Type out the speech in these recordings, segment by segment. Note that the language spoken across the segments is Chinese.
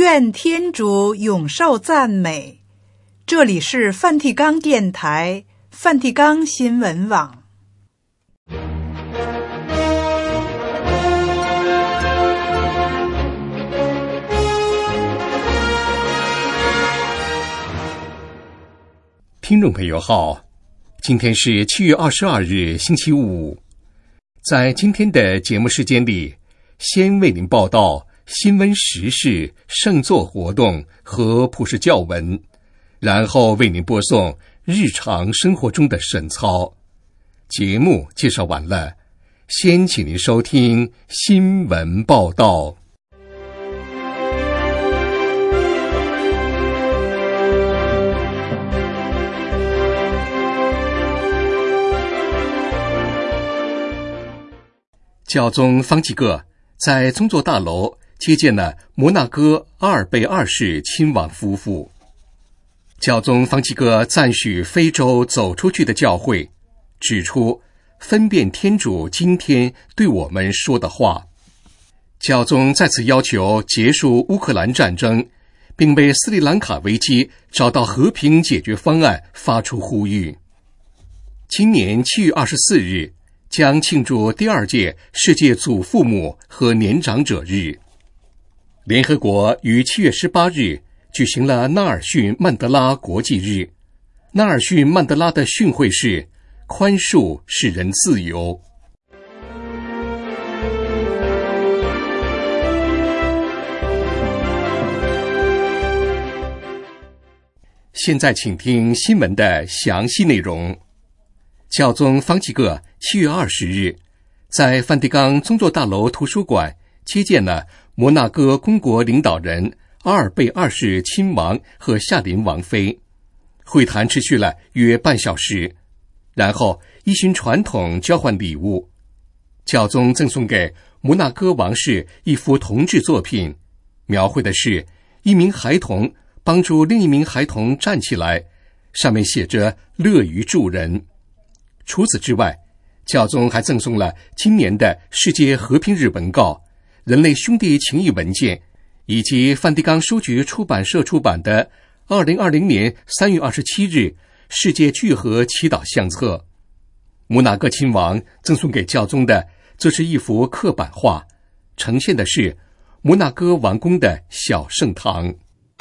愿天主永受赞美。这里是梵蒂冈电台、梵蒂冈新闻网。 听众朋友好，今天是7月22日星期五。在今天的节目时间里，先为您报道新闻时事、圣座活动和普世教文，然后为您播送日常生活中的神操。节目介绍完了，先请您收听新闻报道。教宗方济各在宗座大楼接见了摩纳哥阿尔贝二世亲王夫妇。教宗方济各赞许非洲走出去的教会，指出分辨天主今天对我们说的话。教宗再次要求结束乌克兰战争，并为斯里兰卡危机找到和平解决方案发出呼吁。今年7月24日将庆祝第2届世界祖父母和年长者日。联合国于7月18日举行了纳尔逊曼德拉国际日。纳尔逊曼德拉的训诲是：宽恕使人自由。现在请听新闻的详细内容。教宗方济各7月20日在梵蒂冈宗座大楼图书馆接见了摩纳哥公国领导人阿尔贝二世亲王和夏琳王妃，会谈持续了约半小时，然后依循传统交换礼物。教宗赠送给摩纳哥王室一幅铜制作品，描绘的是一名孩童帮助另一名孩童站起来，上面写着乐于助人。除此之外，教宗还赠送了今年的世界和平日文告、人类兄弟情谊文件，以及梵蒂冈书局出版社出版的2020年3月27日世界聚合祈祷相册。摩纳哥亲王赠送给教宗的则是一幅刻版画，呈现的是摩纳哥王宫的小圣堂。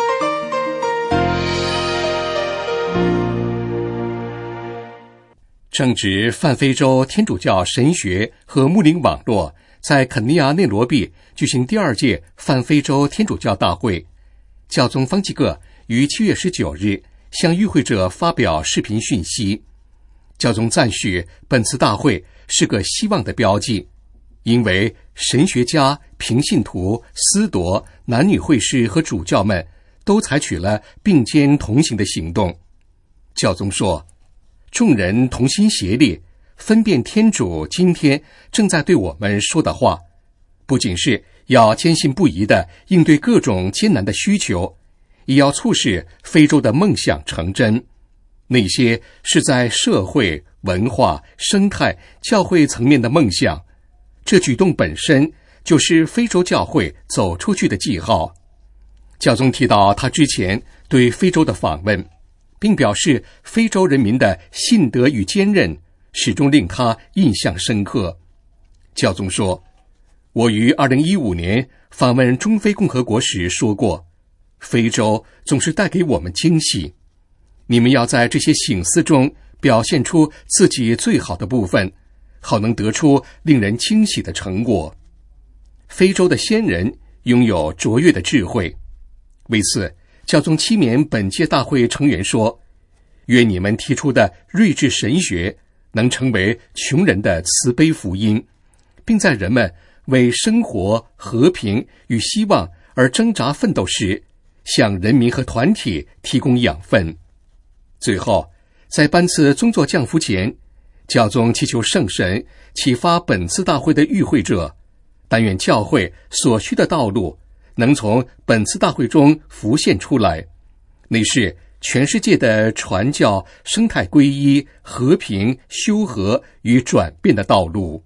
正值泛非洲天主教神学和牧灵网络在肯尼亚内罗毕举行第2届泛非洲天主教大会，教宗方济各于7月19日向与会者发表视频讯息。教宗赞许本次大会是个希望的标记，因为神学家、平信徒、司铎、男女会士和主教们都采取了并肩同行的行动。教宗说，众人同心协力，分辨天主今天正在对我们说的话，不仅是要坚信不疑地应对各种艰难的需求，也要促使非洲的梦想成真。那些是在社会、文化、生态、教会层面的梦想，这举动本身就是非洲教会走出去的记号。教宗提到他之前对非洲的访问，并表示非洲人民的信德与坚韧始终令他印象深刻。教宗说，我于2015年访问中非共和国时说过，非洲总是带给我们惊喜，你们要在这些省思中表现出自己最好的部分，好能得出令人惊喜的成果。非洲的先人拥有卓越的智慧，为此教宗期勉本届大会成员说，愿你们提出的睿智神学能成为穷人的慈悲福音，并在人们为生活、和平与希望而挣扎奋斗时，向人民和团体提供养分。最后，在颁赐宗座降福前，教宗祈求圣神启发本次大会的与会者，但愿教会所需的道路能从本次大会中浮现出来，那是全世界的传教、生态归一、和平、修和与转变的道路。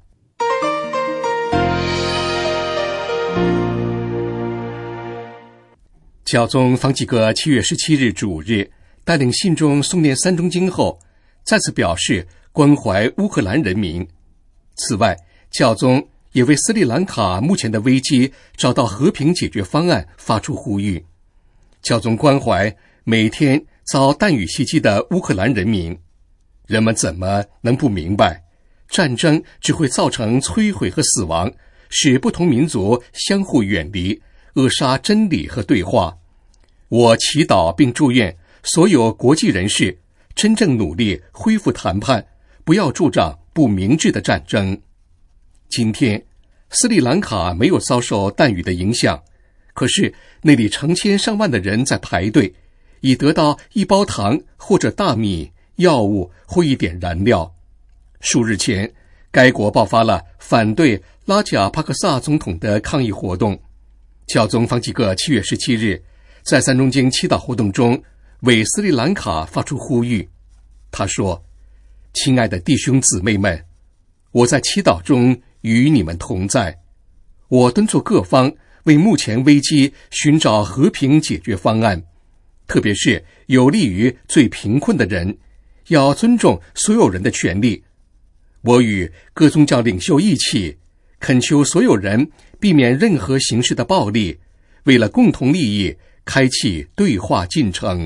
教宗方济各7月17日主日带领信众诵念三中经后，再次表示关怀乌克兰人民。此外，教宗也为斯里兰卡目前的危机找到和平解决方案发出呼吁。教宗关怀每天遭弹雨袭击的乌克兰人民，人们怎么能不明白，战争只会造成摧毁和死亡，使不同民族相互远离，扼杀真理和对话。我祈祷并祝愿所有国际人士真正努力恢复谈判，不要助长不明智的战争。今天，斯里兰卡没有遭受弹雨的影响，可是那里成千上万的人在排队，以得到一包糖或者大米、药物或一点燃料。数日前，该国爆发了反对拉贾帕克萨总统的抗议活动。教宗方济各7月17日在三中经祈祷活动中为斯里兰卡发出呼吁。他说：亲爱的弟兄姊妹们，我在祈祷中与你们同在。我敦促各方为目前危机寻找和平解决方案，特别是有利于最贫困的人，要尊重所有人的权利。我与各宗教领袖一起恳求所有人避免任何形式的暴力，为了共同利益开启对话进程。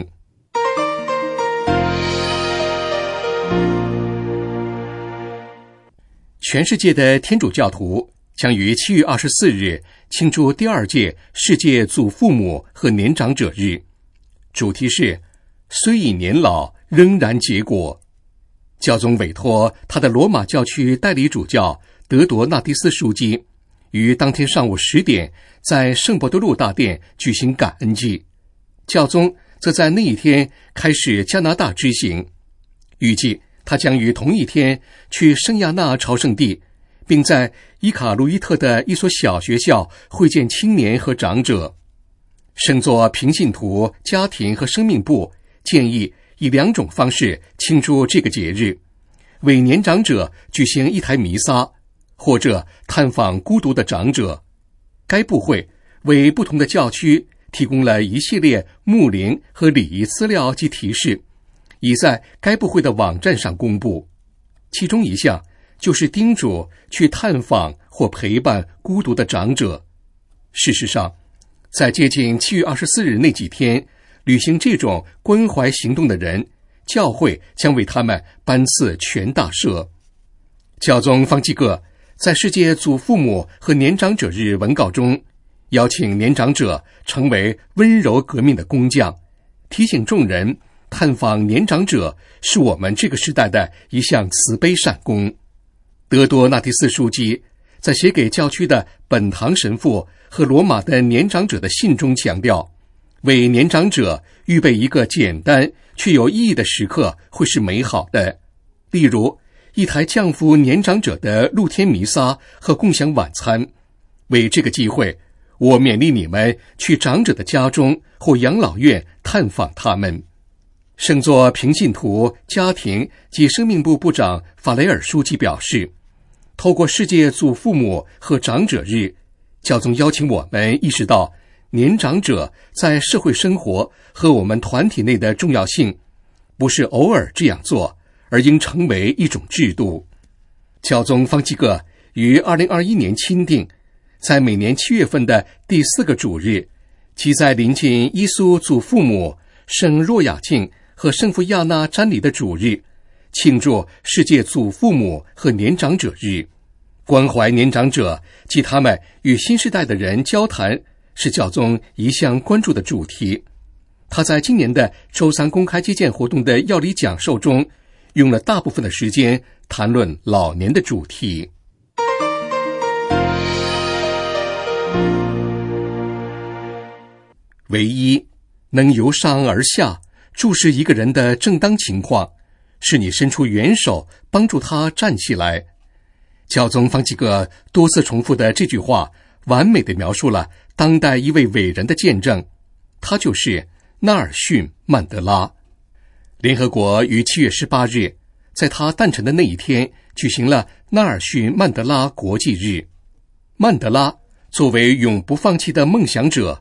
全世界的天主教徒将于7月24日庆祝第2届世界祖父母和年长者日，主题是虽已年老仍然结果。教宗委托他的罗马教区代理主教德铎纳蒂斯枢机于当天上午10点在圣伯多禄大殿举行感恩祭，教宗则在那一天开始加拿大之行，预计他将于同一天去圣亚纳朝圣地，并在伊卡卢伊特的一所小学校会见青年和长者。圣座平信徒家庭和生命部建议以2种方式庆祝这个节日：为年长者举行一台弥撒，或者探访孤独的长者。该部会为不同的教区提供了一系列牧灵和礼仪资料及提示，已在该部会的网站上公布。其中一项就是叮嘱去探访或陪伴孤独的长者。事实上，在接近7月24日那几天履行这种关怀行动的人，教会将为他们颁赐全大赦。教宗方济各在世界祖父母和年长者日文告中，邀请年长者成为温柔革命的工匠，提醒众人探访年长者是我们这个时代的一项慈悲善功。德多纳蒂斯枢机在写给教区的本堂神父和罗马的年长者的信中强调，为年长者预备一个简单却有意义的时刻会是美好的，例如一台降服年长者的露天弥撒和共享晚餐。为这个机会，我勉励你们去长者的家中或养老院探访他们。圣座平信徒家庭及生命部部长法雷尔书记表示，透过世界祖父母和长者日，教宗邀请我们意识到年长者在社会生活和我们团体内的重要性，不是偶尔这样做，而应成为一种制度。教宗方济各于2021年钦定，在每年7月份的第4个主日，即在临近伊苏祖父母圣若雅敬和圣父亚纳瞻礼的主日，庆祝世界祖父母和年长者日。关怀年长者及他们与新时代的人交谈，是教宗一向关注的主题。他在今年的周3公开接见活动的要理讲授中，用了大部分的时间谈论老年的主题。唯一能由上而下注视一个人的正当情况，是你伸出援手帮助他站起来。教宗方济各多次重复的这句话，完美地描述了当代一位伟人的见证，他就是纳尔逊·曼德拉。联合国于7月18日在他诞辰的那一天举行了纳尔逊·曼德拉国际日。曼德拉作为永不放弃的梦想者，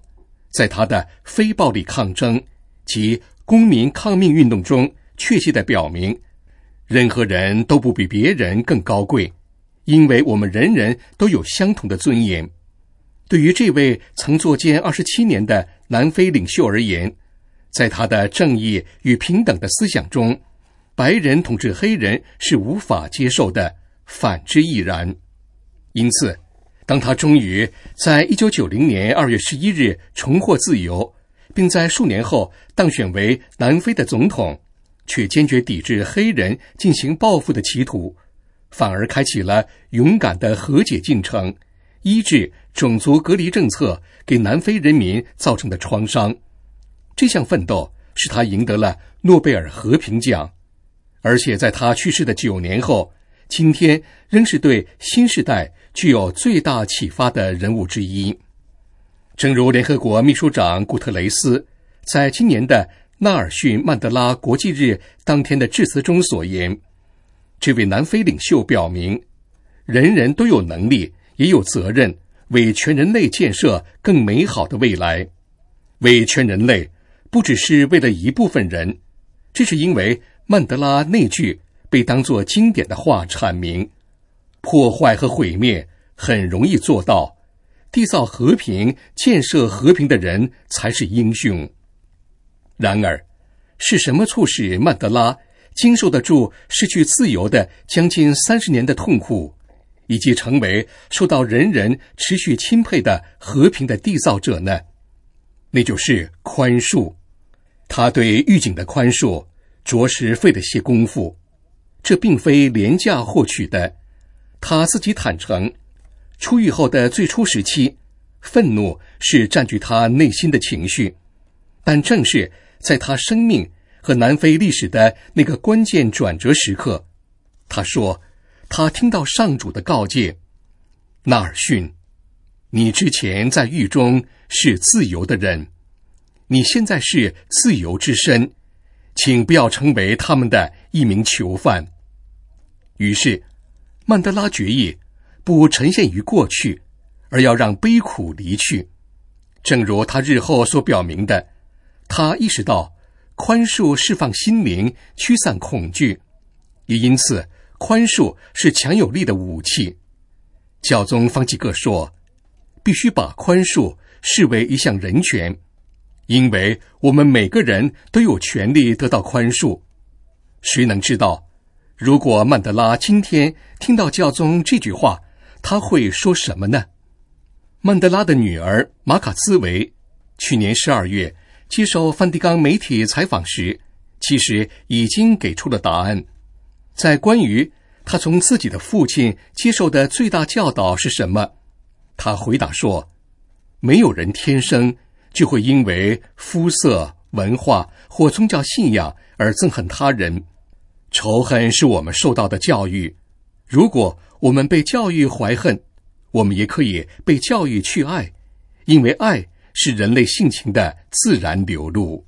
在他的非暴力抗争及公民抗命运动中确切地表明，任何人都不比别人更高贵，因为我们人人都有相同的尊严。对于这位曾作监27年的南非领袖而言，在他的正义与平等的思想中，白人统治黑人是无法接受的，反之亦然。因此，当他终于在1990年2月11日重获自由，并在数年后当选为南非的总统，却坚决抵制黑人进行报复的企图，反而开启了勇敢的和解进程，医治种族隔离政策给南非人民造成的创伤。这项奋斗使他赢得了诺贝尔和平奖，而且在他去世的9年后，今天仍是对新时代具有最大启发的人物之一。正如联合国秘书长古特雷斯在今年的纳尔逊·曼德拉国际日当天的致辞中所言，这位南非领袖表明，人人都有能力也有责任为全人类建设更美好的未来。为全人类不只是为了一部分人，这是因为曼德拉那句被当作经典的话阐明，破坏和毁灭很容易做到，缔造和平、建设和平的人才是英雄。然而，是什么促使曼德拉经受得住失去自由的将近30年的痛苦，以及成为受到人人持续钦佩的和平的缔造者呢？那就是宽恕。他对狱警的宽恕着实费了些功夫，这并非廉价获取的。他自己坦诚，出狱后的最初时期，愤怒是占据他内心的情绪，但正是在他生命和南非历史的那个关键转折时刻，他说他听到上主的告诫，纳尔逊，你之前在狱中是自由的人，你现在是自由之身，请不要成为他们的一名囚犯。于是曼德拉决议不沉陷于过去，而要让悲苦离去。正如他日后所表明的，他意识到宽恕释放心灵，驱散恐惧，也因此宽恕是强有力的武器。教宗方济各说，必须把宽恕视为一项人权，因为我们每个人都有权利得到宽恕。谁能知道，如果曼德拉今天听到教宗这句话，他会说什么呢？曼德拉的女儿马卡兹维去年12月接受梵蒂冈媒体采访时，其实已经给出了答案。在关于他从自己的父亲接受的最大教导是什么，他回答说，没有人天生就会因为肤色、文化或宗教信仰而憎恨他人。仇恨是我们受到的教育，如果我们被教育怀恨，我们也可以被教育去爱，因为爱是人类性情的自然流露。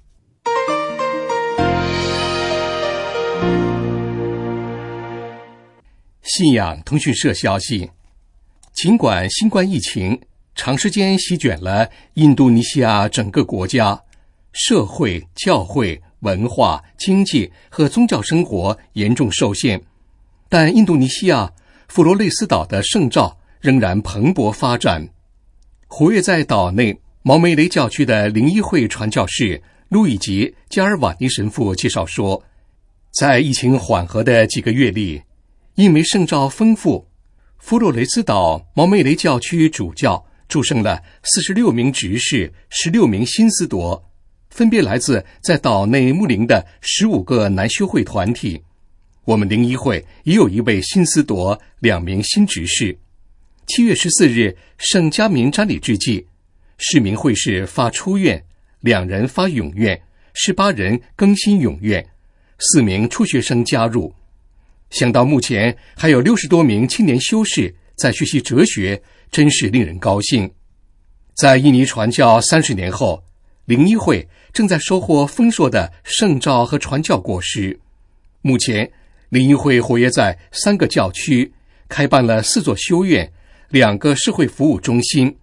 信仰通讯社消息，尽管新冠疫情长时间席卷了印度尼西亚整个国家，社会、教会、文化、经济和宗教生活严重受限，但印度尼西亚佛罗雷斯岛的圣召仍然蓬勃发展。活跃在岛内毛梅雷教区的灵医会传教士路易吉·加尔瓦尼神父介绍说，在疫情缓和的几个月里，因为圣召丰富，佛罗雷斯岛毛梅雷教区主教祝圣了46名执事，16名新斯铎，分别来自在岛内牧灵的15个男修会团体。我们灵医会也有一位新斯铎，2名新执事。7月14日圣加明瞻礼之际，市民会士发出院，2人发永院，18人更新永院，4名初学生加入。想到目前还有60多名青年修士在学习哲学，真是令人高兴。在印尼传教30年后，灵医会正在收获丰硕的圣召和传教果实。目前灵医会活跃在3个教区，开办了4座修院，2个社会服务中心，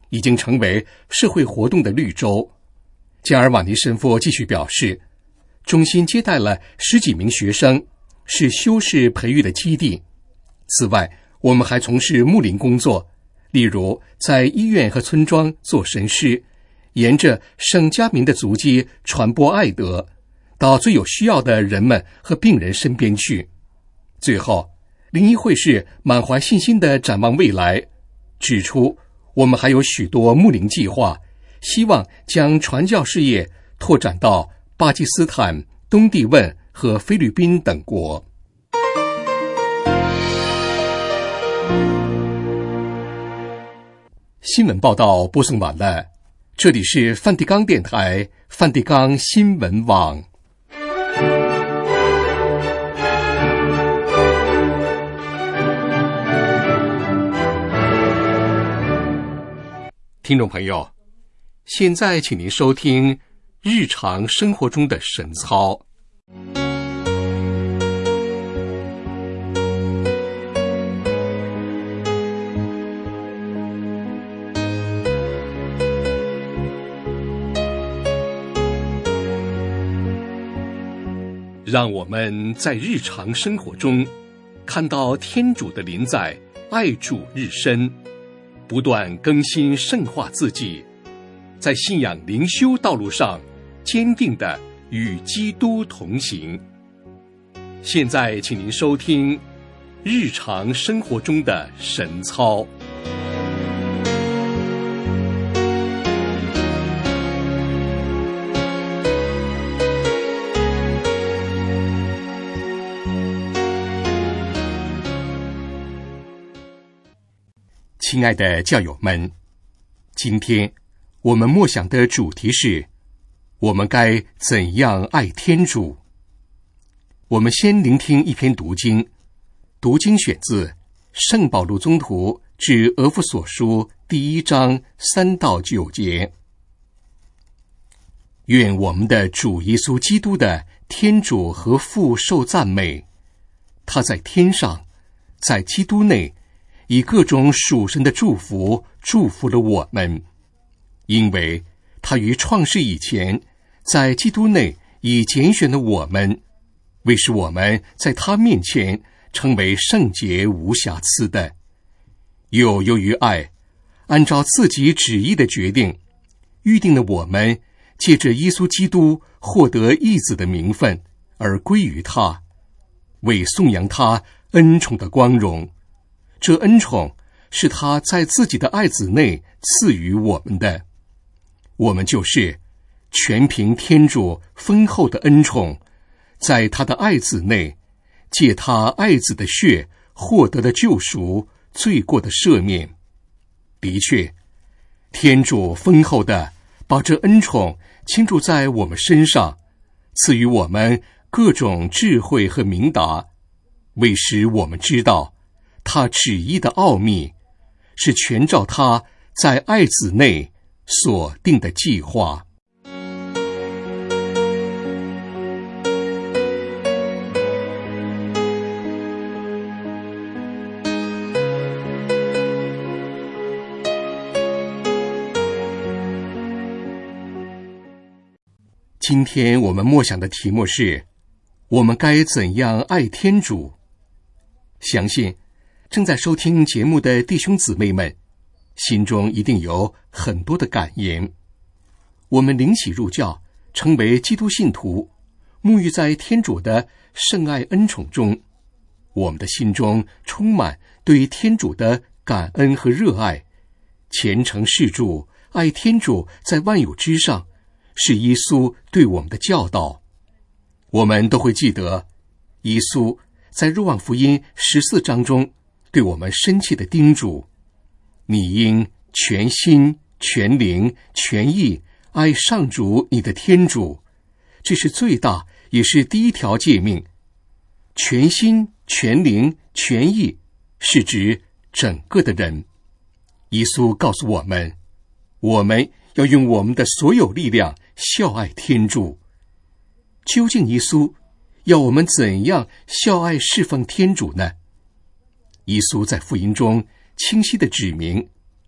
已经成为社会活动的绿洲。加尔瓦尼神父继续表示，中心接待了10几名学生，是修士培育的基地。此外，我们还从事牧灵工作，例如在医院和村庄做神师，沿着圣加民的足迹传播爱德，到最有需要的人们和病人身边去。最后，灵医会士满怀信心地展望未来，指出我们还有许多牧灵计划，希望将传教事业拓展到巴基斯坦、东帝汶和菲律宾等国。新闻报道播送完了，这里是梵蒂冈电台梵蒂冈新闻网。听众朋友，现在请您收听日常生活中的神操。让我们在日常生活中看到天主的临在，爱主日深，不断更新圣化自己，在信仰灵修道路上坚定地与基督同行。现在请您收听日常生活中的神操。亲爱的教友们，今天我们默想的主题是：我们该怎样爱天主？我们先聆听一篇读经，读经选自圣保禄宗徒致俄弗所书1章3到9节。愿我们的主耶稣基督的天主和父受赞美，他在天上，在基督内，以各种属神的祝福祝福了我们，因为他于创世以前，在基督内已拣选了我们，为使我们在他面前成为圣洁无瑕疵的。又由于爱，按照自己旨意的决定，预定了我们借着耶稣基督获得义子的名分，而归于他，为颂扬他恩宠的光荣。这恩宠是他在自己的爱子内赐予我们的，我们就是全凭天主丰厚的恩宠，在他的爱子内，借他爱子的血获得的救赎，罪过的赦免。的确，天主丰厚的把这恩宠倾注在我们身上，赐予我们各种智慧和明达，为使我们知道他旨意的奥秘，是全照他在爱子内所定的计划。今天我们默想的题目是：我们该怎样爱天主？相信正在收听节目的弟兄姊妹们，心中一定有很多的感言。我们灵洗入教，成为基督信徒，沐浴在天主的圣爱恩宠中，我们的心中充满对天主的感恩和热爱，虔诚事主，爱天主在万有之上，是耶稣对我们的教导。我们都会记得耶稣在若望福音14章中对我们深切的叮嘱：你应全心、全灵、全意爱上主你的天主，这是最大也是第一条诫命。全心、全灵、全意是指整个的人。耶稣告诉我们，我们要用我们的所有力量孝爱天主。究竟耶稣要我们怎样孝爱侍奉天主呢？耶稣在福音中清晰地指明，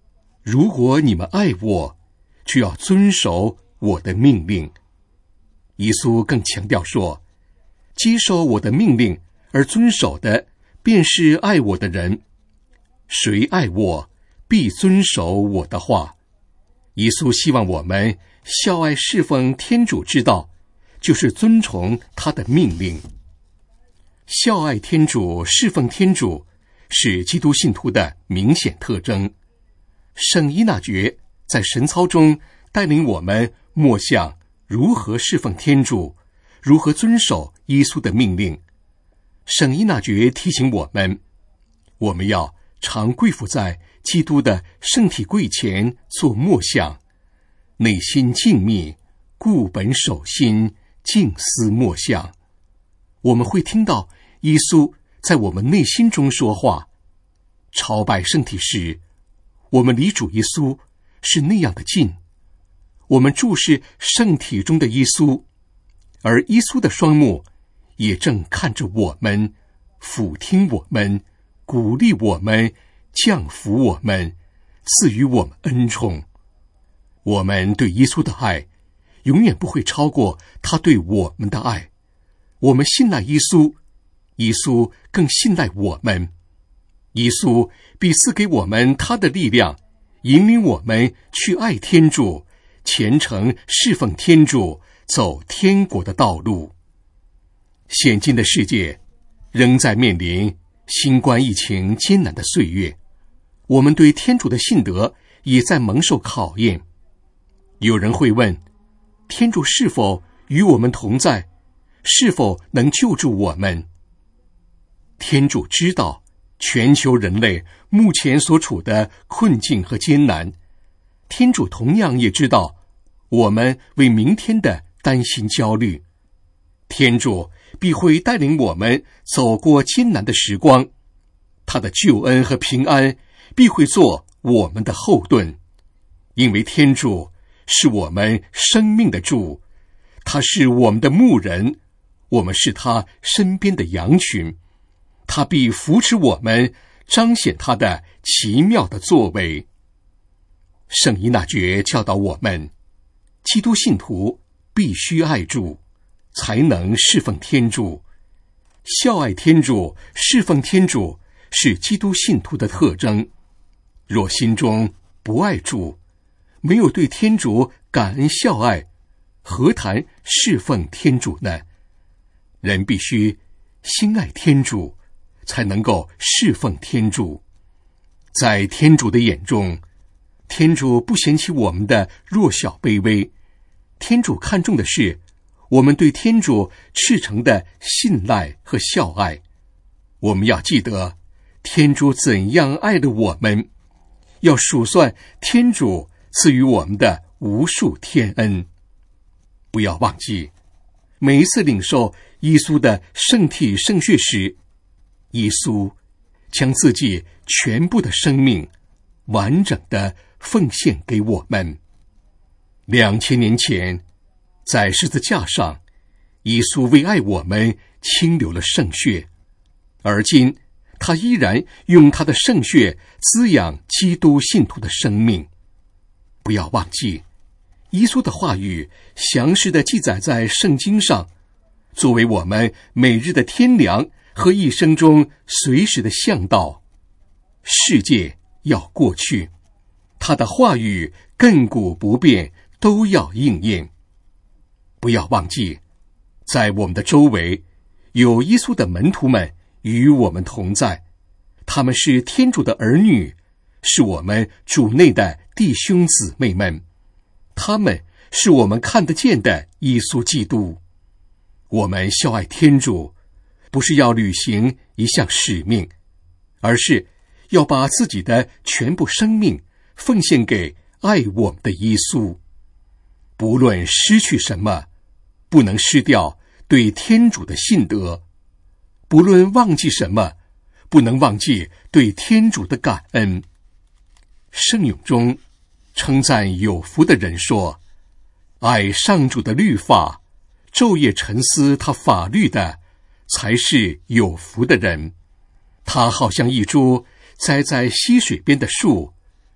如果你们爱我，就要遵守我的命令。耶稣更强调说，接受我的命令而遵守的，便是爱我的人。谁爱我，必遵守我的话。耶稣希望我们孝爱侍奉天主之道，就是遵从他的命令。孝爱天主、侍奉天主是基督信徒的明显特征。圣依纳爵在神操中带领我们默想如何侍奉天主，如何遵守耶稣的命令。圣依纳爵提醒我们，我们要常跪伏在基督的圣体柜前做默想，内心静谧，固本守心，静思默想。我们会听到耶稣在我们内心中说话。朝拜圣体时，我们离主耶稣是那样的近，我们注视圣体中的耶稣，而耶稣的双目也正看着我们，俯听我们，鼓励我们，降服我们，赐予我们恩宠。我们对耶稣的爱永远不会超过他对我们的爱。我们信赖耶稣，耶稣更信赖我们。耶稣必赐给我们他的力量，引领我们去爱天主，虔诚侍奉天主，走天国的道路。现今的世界仍在面临新冠疫情艰难的岁月，我们对天主的信德也在蒙受考验。有人会问，天主是否与我们同在？是否能救助我们？天主知道全球人类目前所处的困境和艰难，天主同样也知道我们为明天的担心焦虑。天主必会带领我们走过艰难的时光，他的救恩和平安必会做我们的后盾，因为天主是我们生命的主，他是我们的牧人，我们是他身边的羊群，他必扶持我们，彰显他的奇妙的作为。圣依纳爵教导我们，基督信徒必须爱主，才能侍奉天主。孝爱天主、侍奉天主是基督信徒的特征。若心中不爱主，没有对天主感恩孝爱，何谈侍奉天主呢？人必须心爱天主，才能够侍奉天主。在天主的眼中，天主不嫌弃我们的弱小卑微，天主看重的是我们对天主赤诚的信赖和孝爱。我们要记得天主怎样爱了我们，要数算天主赐予我们的无数天恩。不要忘记，每一次领受耶稣的圣体圣血时，耶稣将自己全部的生命完整的奉献给我们。2000年前，在十字架上，耶稣为爱我们倾流了圣血，而今他依然用他的圣血滋养基督信徒的生命。不要忘记，耶稣的话语详实地记载在圣经上，作为我们每日的天粮和一生中随时的向导。世界要过去，他的话语亘古不变，都要应验。不要忘记，在我们的周围有耶稣的门徒们与我们同在，他们是天主的儿女，是我们主内的弟兄姊妹们，他们是我们看得见的耶稣基督。我们孝爱天主，不是要履行一项使命，而是要把自己的全部生命奉献给爱我们的耶稣。不论失去什么，不能失掉对天主的信德；不论忘记什么，不能忘记对天主的感恩。圣咏中称赞有福的人说，爱上主的律法，昼夜沉思他法律的，才是有福的人。他好像一株栽在溪水边的树，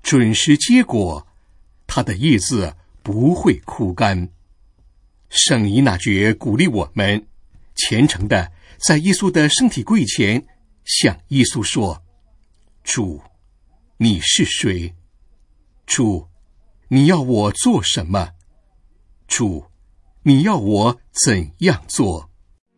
准时结果，它的叶子不会枯干。圣依纳爵鼓励我们虔诚地在耶稣的身体柜前向耶稣说：主，你是谁？主，你要我做什么？主，你要我怎样做？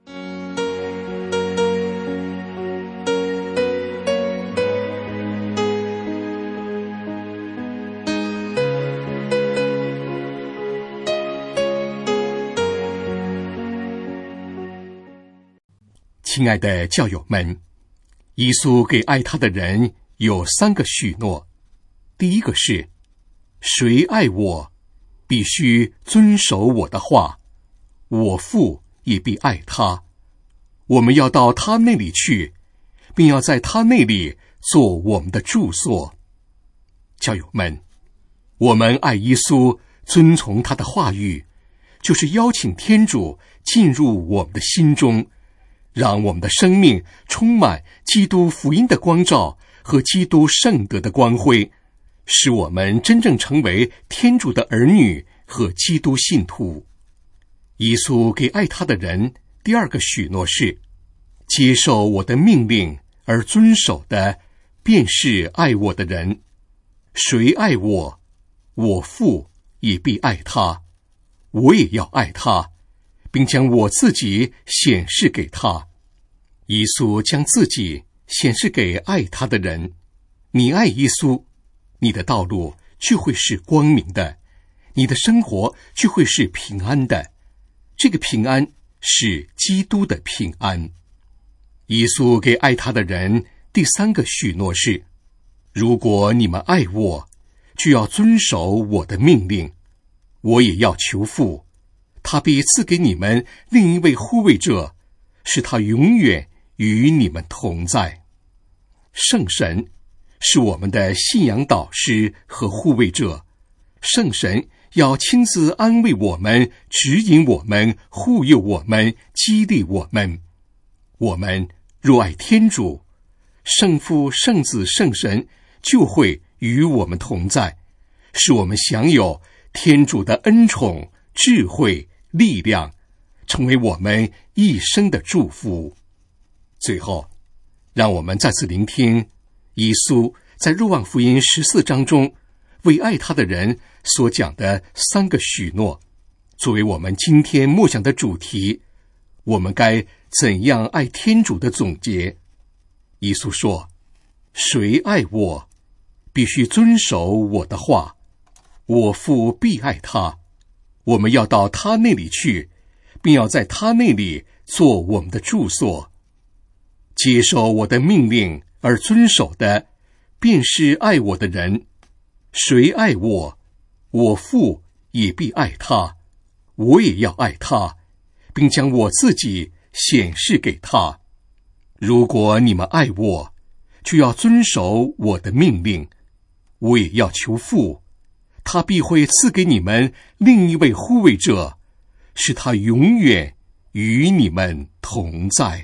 亲爱的教友们，耶稣给爱他的人有3个许诺。第一个是，谁爱我，必须遵守我的话，我父也必爱他。我们要到他那里去，并要在他那里做我们的住所。教友们，我们爱耶稣，遵从他的话语，就是邀请天主进入我们的心中，让我们的生命充满基督福音的光照和基督圣德的光辉，使我们真正成为天主的儿女和基督信徒。耶稣给爱他的人第2个许诺是，接受我的命令而遵守的，便是爱我的人。谁爱我，我父也必爱他，我也要爱他，并将我自己显示给他。耶稣将自己显示给爱他的人。你爱耶稣，你的道路就会是光明的，你的生活就会是平安的。这个平安是基督的平安。耶稣给爱他的人第3个许诺是，如果你们爱我，就要遵守我的命令。我也要求父，他必赐给你们另一位护卫者，使他永远与你们同在。圣神是我们的信仰导师和护卫者，圣神要亲自安慰我们，指引我们，护佑我们，激励我们。我们若爱天主，圣父、圣子、圣神就会与我们同在，使我们享有天主的恩宠、智慧、力量，成为我们一生的祝福。最后，让我们再次聆听耶稣在若望福音14章中为爱他的人所讲的3个许诺，作为我们今天默想的主题，我们该怎样爱天主的总结。耶稣说，谁爱我，必须遵守我的话，我父必爱他，我们要到他那里去，并要在他那里做我们的住所。接受我的命令而遵守的，便是爱我的人。谁爱我，我父也必爱他，我也要爱他，并将我自己显示给他。如果你们爱我，就要遵守我的命令。我也要求父，他必会赐给你们另一位护卫者，使他永远与你们同在。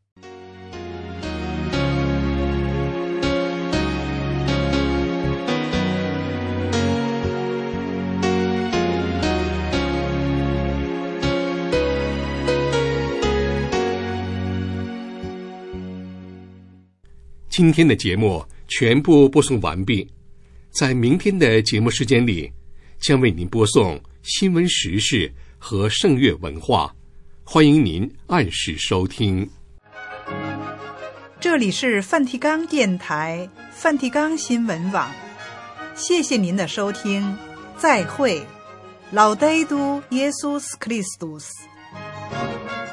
今天的节目全部播送完毕，在明天的节目时间里，将为您播送新闻时事和圣乐文化，欢迎您按时收听。 这里是梵蒂冈电台梵蒂冈新闻网，谢谢您的收听，再会。Laudetur Jesus Christus。